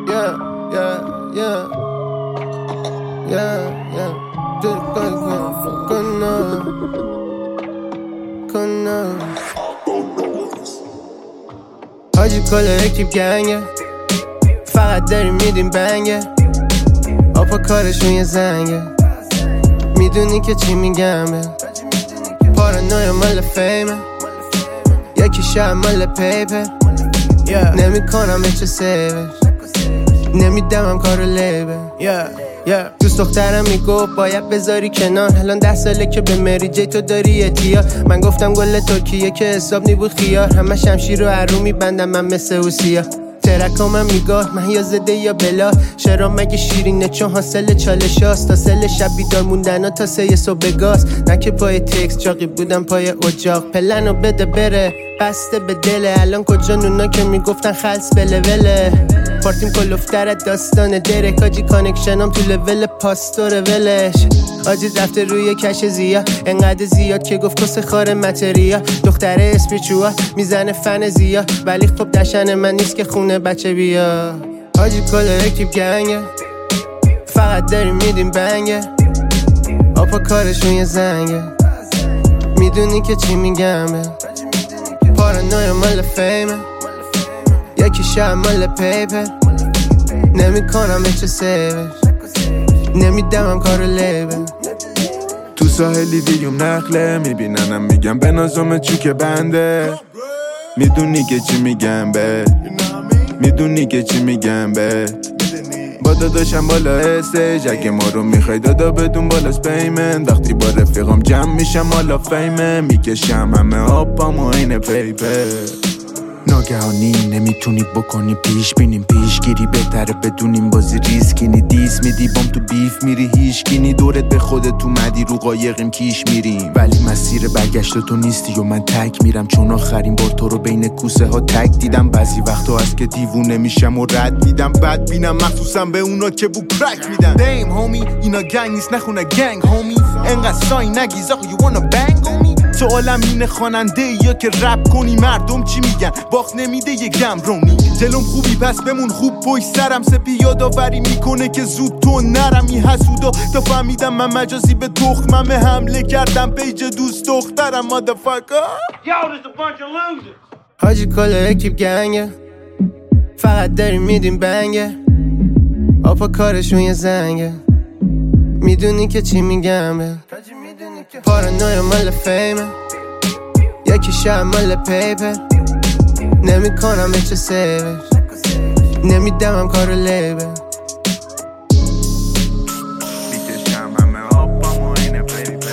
حاجی کل اکیپ گنگه، فقط داریم میدیم بنگه، آپا کارشون یه زنگه، میدونی که چی میگم به پارانویا مال فیمه، یکی شب مال پیپه، نمی کنم چه سیوش، نمیدمم کارو لیبه. دوست دخترم میگفت باید بذاری کنار، الان 10 ساله که به مری جی تو داری اتیا. من گفتم گل ترکیه که حساب نیبود خیار، همه شمشیر رو هرو میبندم من مثل اوسیا. ترکام هم میگاه من یا زده یا بلا، شرام مگه شیرینه چون حاصل چالشاست، تا سل شب بیدار موندن تا 3 صبح گاز، نه که پای تکس چاقی بودم پای اجاق. پلنو بده بره بسته به دله، الان کجا نونا که میگفتن خلص بله وله. پارتیم کلوفتر داستان دره، کاجی کانکشنم تو لول پاستور ولش. آجی رفته روی کش زیا، انقدر زیاد که گفت کس خار متریا. دختره اسپیچوا میزنه فن زیا، ولی خب دشن من نیست که خونه بچه بیا. آجی کل اکیپ گنگه، فقط داریم میدیم بنگه، آپا کارشون یه زنگه، میدونی که چی میگم به پارانویا مال فیمه، یکی شب مال پیپه، نمی کنم چه سیوش، نمیدمم کارو لیبه. تو ساحلی ویلیوم نخله میبیننم میگم به نازم چوک بنده، میدونی که چی میگم به، میدونی که چی میگم به. با داداشم بالا استیج، اگه ما رو میخوای دادا بدون بالاست پیمن، وقتی با رفیقام جمع میشم حالا فیمه، میکشم همه آبام و این پیپه. ناگهانی نمیتونی بکنی پیش بینیم، پیشگیری بهتره بدونیم بازی ریسکینی، دیس میدی بام تو بیف میری هیشگینی، دورت به خودت اومدی رو قایقیم کیش میریم، ولی مسیر برگشت تو نیستی و من تک میرم، چون آخرین بار تو رو بین کوسه ها تک دیدم. بعضی وقتا هست که دیوونه میشم و رد میدم، بد بینم مخصوصا به اونا که بو کرک میدن. دیم هومی اینا گنگ نیست نخونه گنگ هومی، انقدر سای نگیز آقا you wanna bang homie. سوالم اینه خواننده یا که رپ کنی، مردم چی میگن باخت نمیده یه گمرونی. دلم خوبی پس بمون خوب پشت سرم، سپی یادآوری میکنه که زود تو نرمی حسودا، تا فهمیدم من مجازی به تخمم حمله کردم پیج دوست دخترم motherfucker. حاجی کل اکیپ گنگه، فقط داریم میدیم بنگه، آپا کارشون یه زنگه، میدونی که چی میگم به پارانویا مال فیمه، یکی شب مال پیپه، نمی کنم چه سیوش، نمیدمم کارو لیبه. میکشم همه آبام و این پیپه.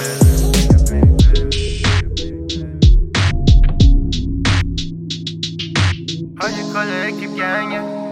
حاجی کل اکیپ گنگه،